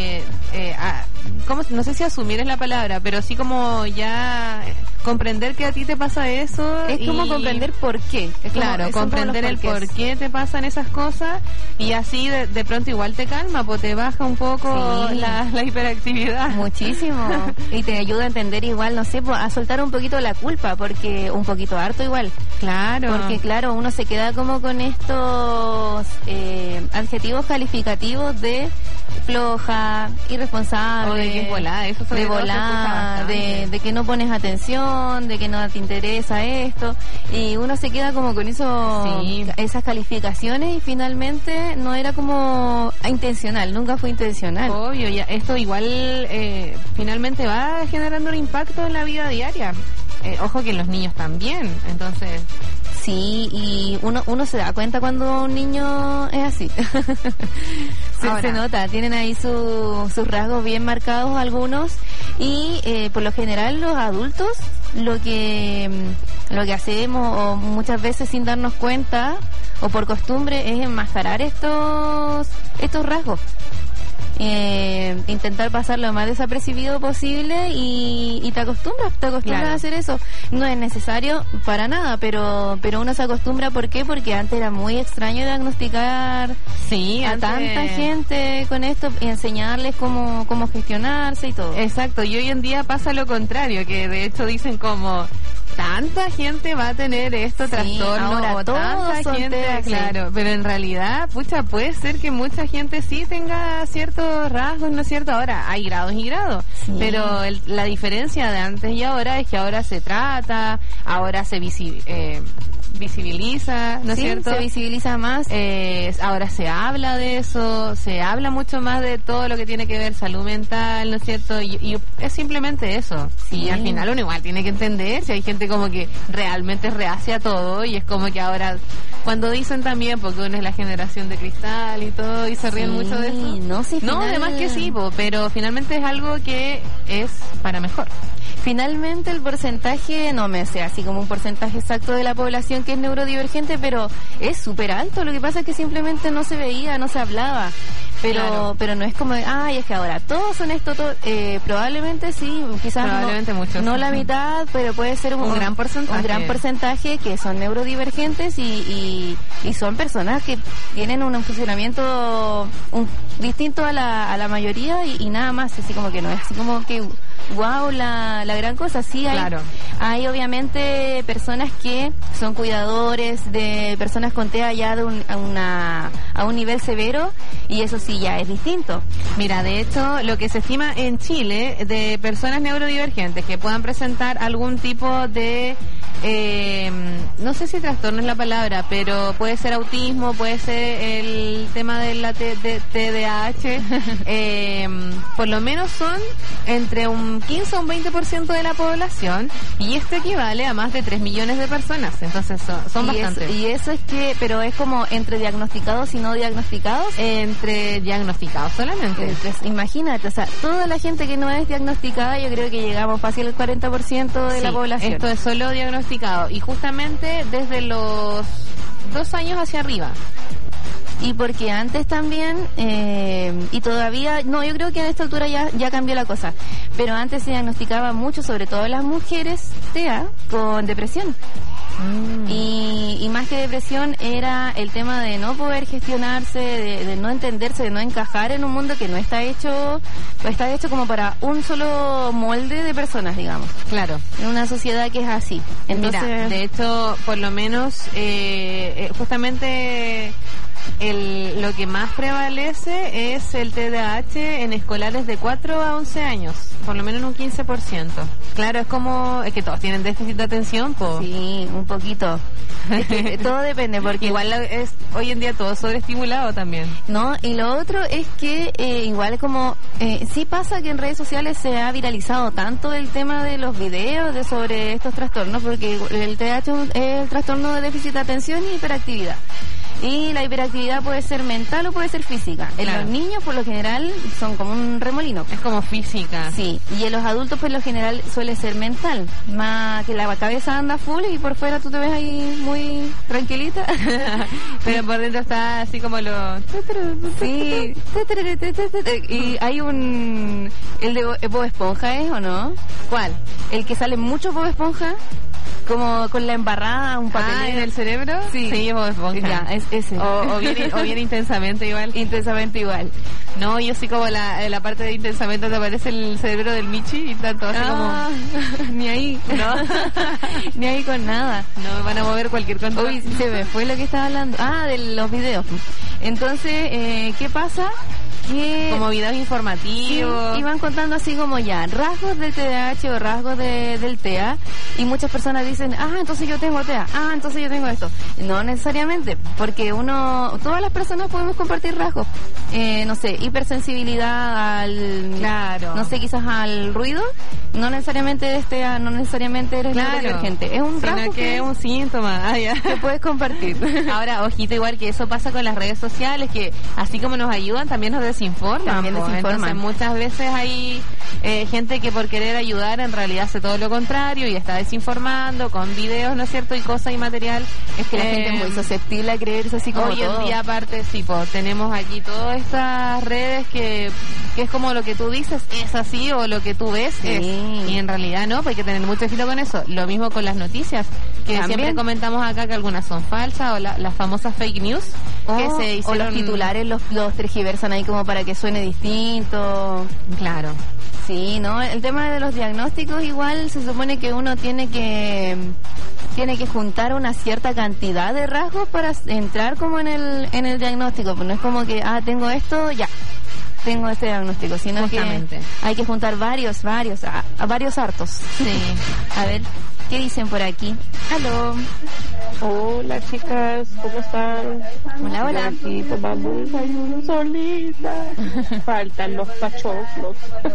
No sé si asumir es la palabra, pero sí como ya comprender que a ti te pasa eso. Es como comprender por qué. Claro, comprender el por qué te pasan esas cosas, y así de pronto igual te calma, pues te baja un poco la hiperactividad. Muchísimo. Y te ayuda a entender igual, no sé, a soltar un poquito la culpa, porque un poquito harto igual. Claro. Porque claro, uno se queda como con estos adjetivos calificativos de floja, irresponsable, de que no pones atención, de que no te interesa esto, y uno se queda como con esas calificaciones, y finalmente no era como intencional, nunca fue intencional. Obvio, ya esto igual finalmente va generando un impacto en la vida diaria. Ojo que en los niños también, entonces... Sí, y uno se da cuenta cuando un niño es así. se nota, tienen ahí sus rasgos bien marcados algunos, y por lo general los adultos lo que hacemos, o muchas veces sin darnos cuenta o por costumbre, es enmascarar estos rasgos. Intentar pasar lo más desapercibido posible, y te acostumbras a hacer eso. No es necesario para nada, pero uno se acostumbra. ¿Por qué? Porque antes era muy extraño diagnosticar a tanta gente con esto y enseñarles cómo gestionarse y todo. Exacto, y hoy en día pasa lo contrario, que de hecho dicen como... Tanta gente va a tener trastorno, ahora o tanta gente, claro, pero en realidad, puede ser que mucha gente sí tenga ciertos rasgos, ¿no es cierto? Ahora hay grados y grados, pero la diferencia de antes y ahora es que ahora se trata, ahora se visibiliza, ¿no es cierto? Se visibiliza más. Ahora se habla de eso, se habla mucho más de todo lo que tiene que ver salud mental, ¿no es cierto? Y es simplemente eso. Y al final uno igual tiene que entender si hay gente como que realmente rehace a todo, y es como que ahora, cuando dicen también, porque uno es la generación de cristal y todo, y se ríen mucho de eso. No, además que sí, pero finalmente es algo que es para mejor. Finalmente el porcentaje, no me sé así como un porcentaje exacto de la población que es neurodivergente, pero es súper alto. Lo que pasa es que simplemente no se veía, no se hablaba. Pero no es como, es que ahora todos son esto, probablemente sí, quizás muchos, no la mitad, pero puede ser un gran porcentaje que son neurodivergentes, y son personas que tienen un funcionamiento distinto a la mayoría, y nada más, así como que no es así como que wow, la gran cosa. Sí hay obviamente personas que son cuidadores de personas con TEA ya a un nivel severo, y eso sí ya es distinto. Mira, de hecho, lo que se estima en Chile de personas neurodivergentes que puedan presentar algún tipo de no sé si trastorno es la palabra, pero puede ser autismo, puede ser el tema de la TDAH, por lo menos son entre un 15 o un 20% de la población, y esto equivale a más de 3 millones de personas, entonces son bastantes. Y eso es que, pero es como entre diagnosticados y no diagnosticados. Entre diagnosticados solamente. Entonces, imagínate, o sea, toda la gente que no es diagnosticada, yo creo que llegamos fácil al 40% de la población. Esto es solo diagnosticado, y justamente desde los 2 años hacia arriba. Y porque antes también, y todavía, no, yo creo que en esta altura ya cambió la cosa, pero antes se diagnosticaba mucho, sobre todo las mujeres, TEA, con depresión. Y más que depresión era el tema de no poder gestionarse, de no entenderse, de no encajar en un mundo que no está hecho como para un solo molde de personas, digamos. Claro. En una sociedad que es así. Entonces, mira, de hecho, por lo menos, justamente lo que más prevalece es el TDAH en escolares de 4 a 11 años, por lo menos en un 15%. Claro, es que todos tienen déficit de atención, po. Sí, un poquito. Es que todo depende, porque igual es hoy en día todo sobreestimulado también. No, y lo otro es que igual como sí pasa que en redes sociales se ha viralizado tanto el tema de los videos sobre estos trastornos, porque el TDAH es el trastorno de déficit de atención y hiperactividad. Y la hiperactividad puede ser mental o puede ser física. En los niños, por lo general, son como un remolino. Es como física. Sí. Y en los adultos, por lo general, suele ser mental. Más que la cabeza anda full y por fuera tú te ves ahí muy tranquilita. Pero por dentro está así como lo... Sí. Y hay un... ¿El de Bob Esponja es o no? ¿Cuál? El que sale mucho Bob Esponja. Como con la embarrada, un papel en el cerebro. Sí, Bob Esponja. Ya, es ese. O bien intensamente igual. Intensamente igual. No, yo sí como la parte de intensamente te aparece el cerebro del Michi y tanto así como... Ni ahí. No. Ni ahí con nada. No me van a mover cualquier control. Uy, se me fue lo que estaba hablando. De los videos. Entonces, ¿qué pasa? Como videos informativos. Sí, y van contando así como ya rasgos del TDAH o rasgos del TEA, y muchas personas dicen, entonces yo tengo TEA, entonces yo tengo esto. No necesariamente, porque todas las personas podemos compartir rasgos. No sé, hipersensibilidad no sé, quizás al ruido. No necesariamente eres TEA, no necesariamente eres neurodivergente. Es un rasgo que es un síntoma que puedes compartir. Ahora, ojito, igual que eso pasa con las redes sociales, que así como nos ayudan, también nos desinforman. Entonces muchas veces hay gente que por querer ayudar en realidad hace todo lo contrario y está desinformando con videos, ¿no es cierto? Y cosas y material. Es que la gente es muy susceptible a creerse así como hoy en día, aparte, sí, tenemos aquí todas estas redes que es como lo que tú dices es así o lo que tú ves es. Y en realidad no, pues hay que tener mucho ojito con eso. Lo mismo con las noticias, que ¿también? Siempre comentamos acá que algunas son falsas o las famosas fake news que se hicieron. O los titulares los tergiversan ahí como para que suene distinto. Claro. Sí, ¿no? El tema de los diagnósticos igual se supone que uno tiene que juntar una cierta cantidad de rasgos para entrar como en el diagnóstico. Pues no es como que, tengo esto, ya, tengo este diagnóstico, sino justamente que hay que juntar varios hartos. Sí. A ver, ¿qué dicen por aquí? ¡Aló! Hola, chicas, ¿cómo están? Hola. Aquí tomando un desayuno solita. Faltan los pachoclos.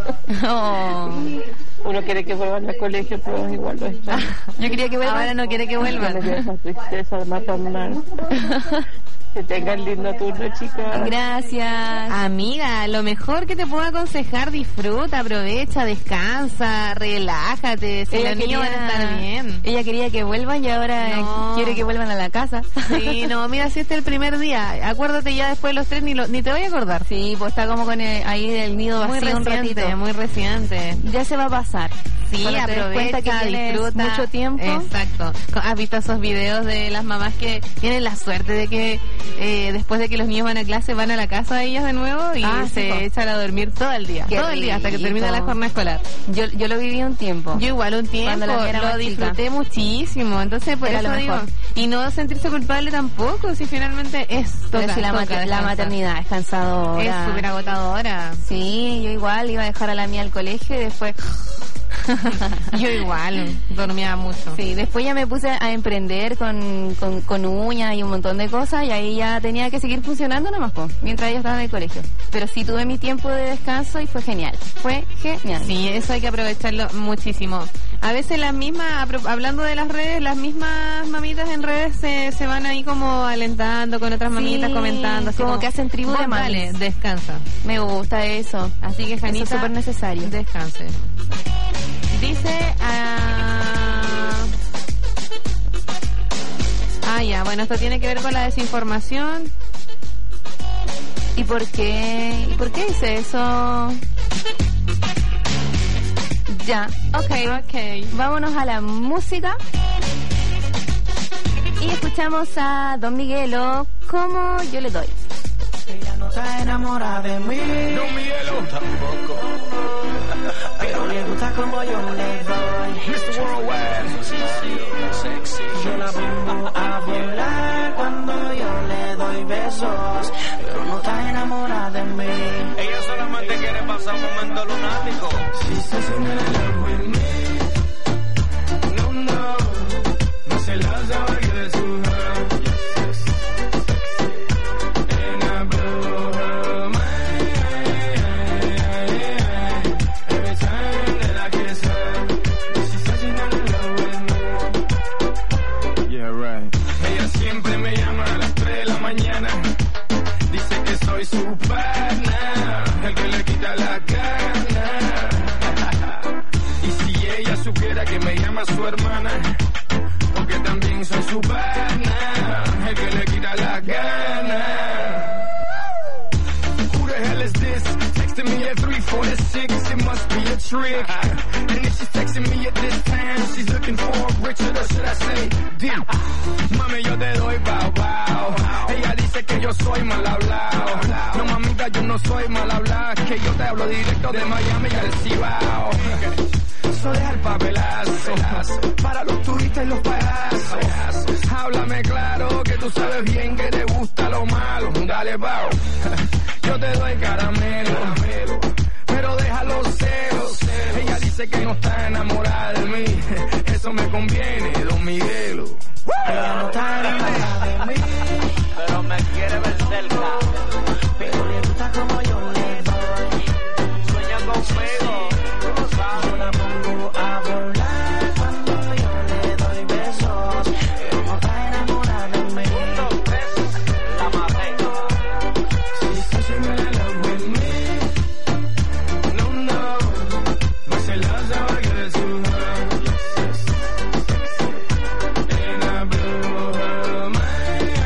Uno quiere que vuelvan al colegio, pero igual lo están. Yo quería que vuelvan. Ahora no quiere que vuelvan. Esa tristeza maternal. Que tengan lindo turno, chicas. Gracias. Amiga, lo mejor que te puedo aconsejar, disfruta, aprovecha, descansa, relájate. Si los niños van a estar bien. Ella quería que vuelvan y ahora quiere que vuelvan a la casa. Sí, no, mira, si este es el primer día, acuérdate ya después de los 3, ni te voy a acordar. Sí, pues está como con ahí del nido vacío muy un ratito. Muy reciente. Ya se va a pasar. Sí, aprovecha, que disfruta mucho tiempo. Exacto. ¿Has visto esos videos de las mamás que tienen la suerte de que después de que los niños van a clase van a la casa de ellas de nuevo y se echan a dormir todo el día? Todo el día hasta que termina la jornada escolar. Yo lo viví un tiempo. Yo igual un tiempo, lo disfruté muchísimo. Entonces por eso digo, y no sentirse culpable tampoco, si finalmente la maternidad es cansadora. Es súper agotadora. Sí, yo igual iba a dejar a la mía al colegio y después... Yo igual, dormía mucho. Sí, después ya me puse a emprender con uñas y un montón de cosas y ahí ya tenía que seguir funcionando nomás, mientras ella estaba en el colegio. Pero sí tuve mi tiempo de descanso y fue genial. Sí, eso hay que aprovecharlo muchísimo. A veces las mismas, hablando de las redes, las mismas mamitas en redes se van ahí como alentando con otras mamitas comentando. Así como que hacen tribu de mamis. Dale, descansa. Me gusta eso. Así que, Janita, eso es súper necesario. Descanse. Dice ya, bueno, esto tiene que ver con la desinformación. ¿Y por qué dice eso? Ya, ok. Vámonos a la música. Y escuchamos a Don Miguelo, Como yo le doy. Ella no está enamorada de mí. Don Miguelo tampoco. Pero le gusta como yo le doy. Mr. Worldwide. Sexy. Yo la pongo a volar cuando yo le doy besos. Pero no está enamorada de mí. Ella solamente quiere pasar un momento lunático. She says she's in love with me. No, no. No se las da a give it to her. Su pana, el que le quita la gana. Y si ella supiera que me llama su hermana, porque también soy su pana, el que le quita la gana. Who the hell is this? Texting me at 346, it must be a trick. And if she's texting me at this time, she's looking for Richard, or should I say Dick? Mami, yo te doy bow bow. Ella dice que yo soy mal hablado. No, mamita, yo no soy mal hablado, que yo te hablo directo de Miami y al Cibao. Eso deja el papelazo para los turistas y los payasos. Háblame claro, que tú sabes bien que te gusta lo malo. Dale, bow. Yo te doy caramelo, pero deja los celos. Ella dice que no está enamorada de mí. Eso me conviene, Don Miguelo. Ella no está enamorada de mí, pero me quiere ver cerca. Pero le gusta como yo le doy. Sueña conmigo, tú lo sabes. Yo la pongo a volar cuando yo le doy besos. Ella no está enamorada de mí. La maté. She says she's in love with me. No, no. No se las da a give it to her. And I blew her mind.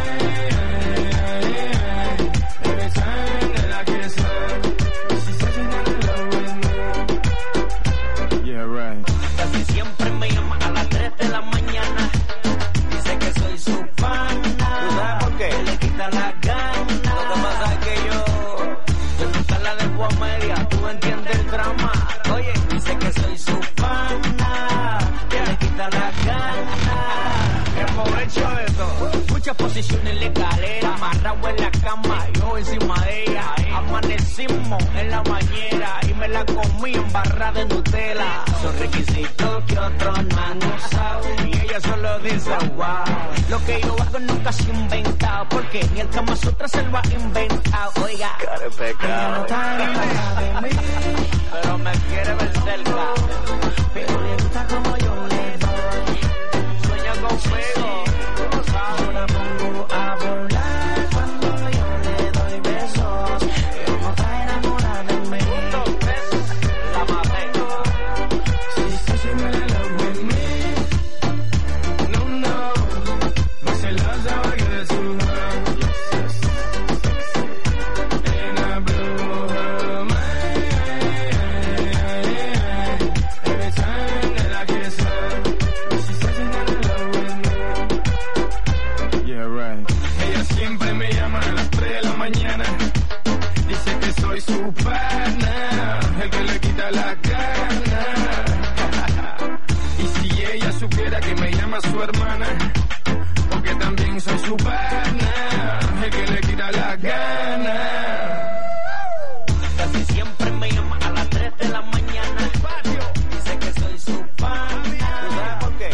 Every time that I kiss her, she says she's not in love with me. Yeah, right. Casi siempre me llama a las 3 de la mañana. Dice que soy su pana. ¿Tú sabes por qué? Que le quita la gana. Lo que pasa es que yo nunca la dejo a media. Tú entiendes el drama. Oye, dice que soy su pana. Que le quita la gana. Aprovecho de todo. Muchas posiciones en la escalera, amarrado en la cama, yo encima de ella. Amanecimos en la bañera y me la comí en barra de Nutella. Son requisitos que otros no han usado y ella solo dice wow. Lo que yo hago nunca se ha inventado, porque ni el Kama Sutra se lo ha inventado. Oiga, ella no está enamorada de mí, pero me quiere ver cerca. pero le gusta como yo le doy. Sueña conmigo, tú lo sabes. Yo la pongo a volar cuando yo le doy besos. Ella no está enamorada de mí. La maté. She says she's in love with me. No, no. No se las da a give it to her. And I blew her mind. Every time that I kiss her, she says she's not in love with me. Yeah, right. Ella siempre me llama a las 3 de la mañana. Dice que soy su pana, el que le quita la gana. Y si ella supiera que me llama su hermana, porque también soy su pana, el que le quita la gana. Casi siempre me llama a las 3 de la mañana. Dice que soy su pana. ¿Tú sabes por qué?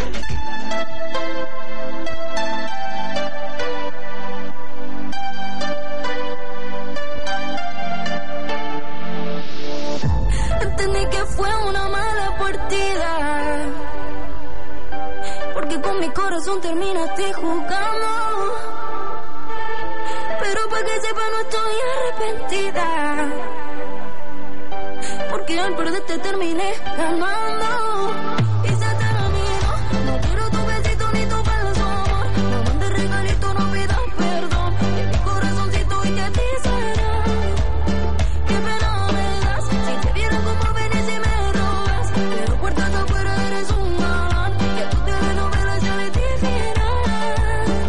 Entendí que fue una mala partida, porque con mi corazón terminaste jugando. Pero para que sepa no estoy arrepentida, porque al perderte terminé ganando. Y se terminó, no quiero tu besito ni tu falso amor. No mandes regalito, no pidas perdón. Que mi corazoncito y que a ti será. Qué pena me das, si te viera como venís y me robas. Pero puertas afuera eres un galán, y a tu telenovela ya le di final.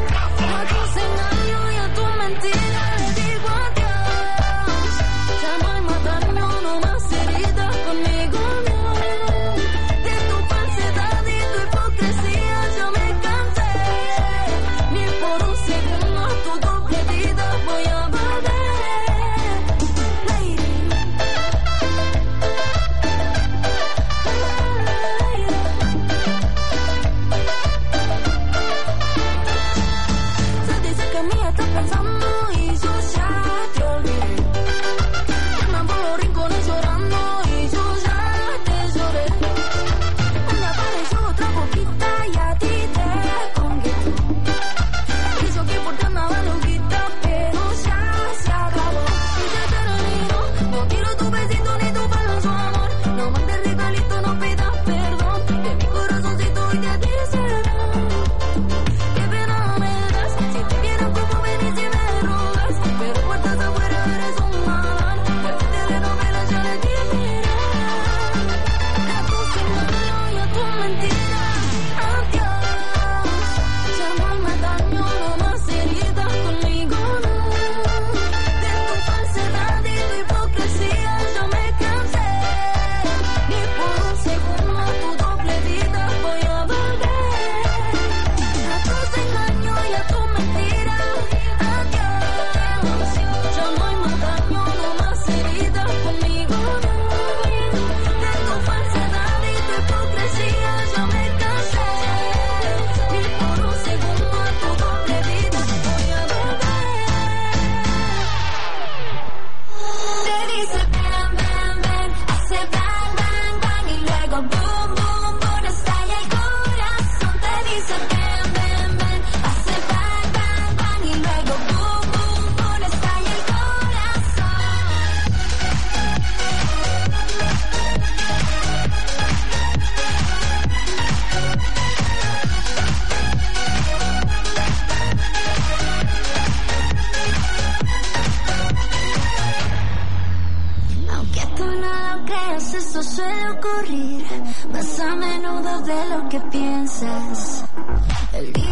ocurrir más a menudo de lo que piensas. El día